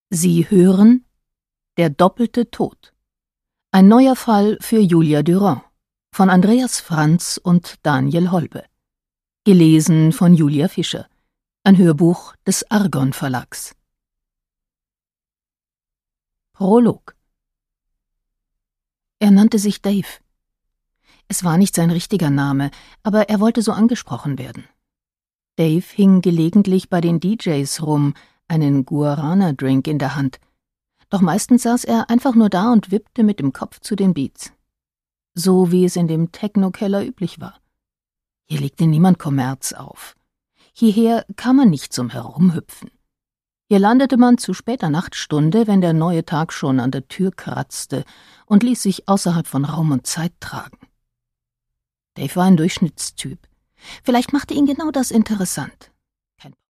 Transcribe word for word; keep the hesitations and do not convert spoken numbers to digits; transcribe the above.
Sie hören Der doppelte Tod. Ein neuer Fall für Julia Durand von Andreas Franz und Daniel Holbe. Gelesen von Julia Fischer. Ein Hörbuch des Argon Verlags. Prolog. Er nannte sich Dave. Es war nicht sein richtiger Name, aber er wollte so angesprochen werden. Dave hing gelegentlich bei den D Js rum, einen Guarana-Drink in der Hand. Doch meistens saß er einfach nur da und wippte mit dem Kopf zu den Beats. So wie es in dem Techno-Keller üblich war. Hier legte niemand Kommerz auf. Hierher kam man nicht zum Herumhüpfen. Hier landete man zu später Nachtstunde, wenn der neue Tag schon an der Tür kratzte, und ließ sich außerhalb von Raum und Zeit tragen. Dave war ein Durchschnittstyp. Vielleicht machte ihn genau das interessant.